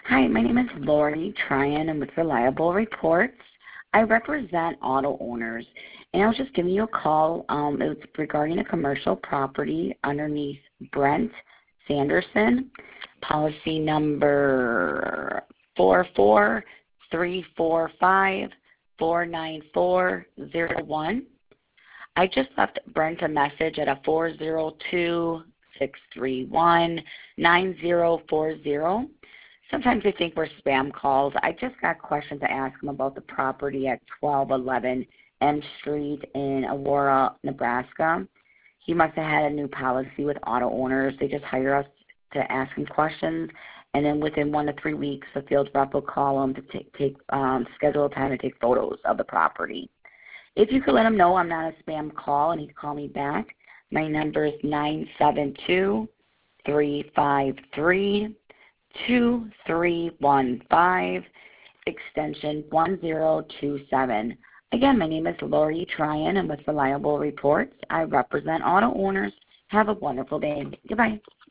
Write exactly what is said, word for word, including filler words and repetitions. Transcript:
Hi, my name is Lori Tryon. I'm with Reliable Reports. I represent auto owners, and I was just giving you a call. Um, it was regarding a commercial property underneath Brent Sanderson, policy number four four three four five four nine four zero one. I just left Brent a message at a four zero two, six three one, nine zero four zero. Sometimes they think we're spam calls. I just got questions to ask him about the property at twelve eleven M Street in Aurora, Nebraska. He must have had a new policy with auto owners. They just hire us to ask him questions, and then within one to three weeks, the field rep will call him to take, take um, schedule a time to take photos of the property. If you could let him know I'm not a spam call and he'd call me back, my number is nine seven two, three five three, two three one five, extension one zero two seven. Again, my name is Lori Tryon. I'm with Reliable Reports. I represent auto owners. Have a wonderful day. Goodbye.